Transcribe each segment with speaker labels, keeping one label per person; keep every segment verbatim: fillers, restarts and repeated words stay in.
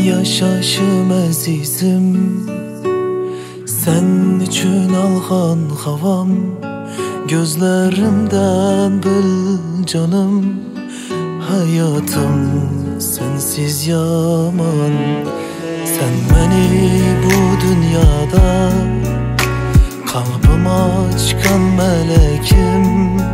Speaker 1: Yaşaşım əzizim, sen üçün alğan havam, gözlerimden bil canım. Hayatım sensiz yaman. Sen beni bu dünyada kalbime açkan melekim.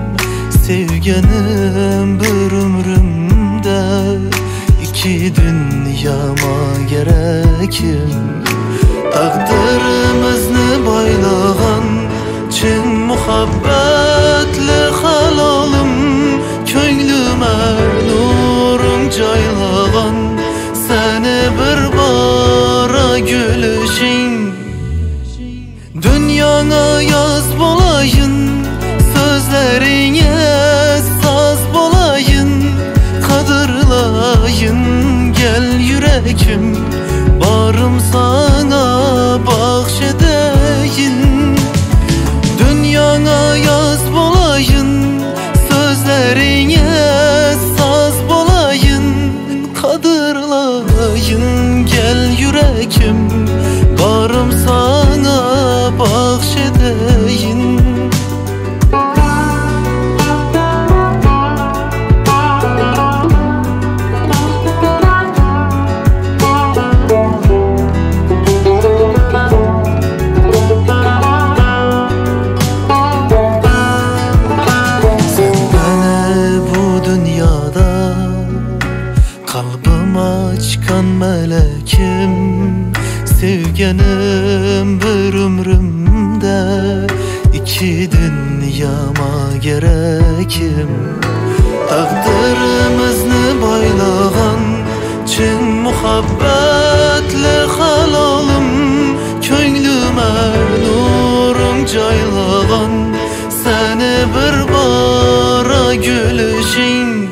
Speaker 1: Sevgenim bir ömrümde iki dünyama gerekim. Takdirimizni baylagan çin muhabbetli halalım. Köynlüme nurum caylagan seni bir bara gülüşün. Dünyana yaz bolayın, sözlerine saz bolayın. Kadırlayın gel yürekim, barım sana bahşedeyin. Dünyana yaz bolayın, sözlerine saz bolayın. Kadırlayın gel yürekim, barım sana bahşedeyin. Kalbime çıkan melekim, sevgenim bir ömrümde iki dünyama gerekim. Takdirimizni baylagan çin muhabbetli halalım. Köynlüme nurum caylagan seni bir bara gülüşün.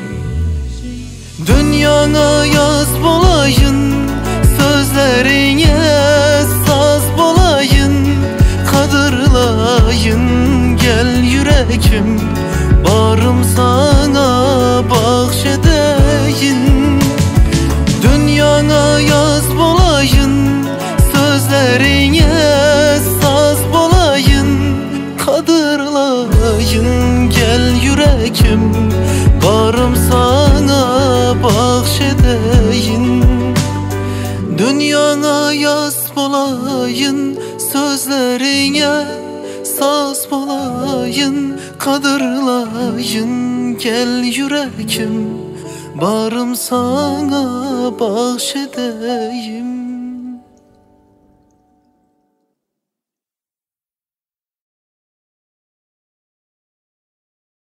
Speaker 1: Dünyana yaz bolayın, sözlerine saz bolayın. Kadırlayın gel yürekim, barım sana bahşedeyin. Dünyana yaz bolayın, sözlerine saz bolayın. Kadırlayın gel yürekim, barım sana bahşedeyin. Dünyana yaz bolayın, sözlerine saz bolayın. Kadırlayın gel yürekim, barım sana bahşedeyim.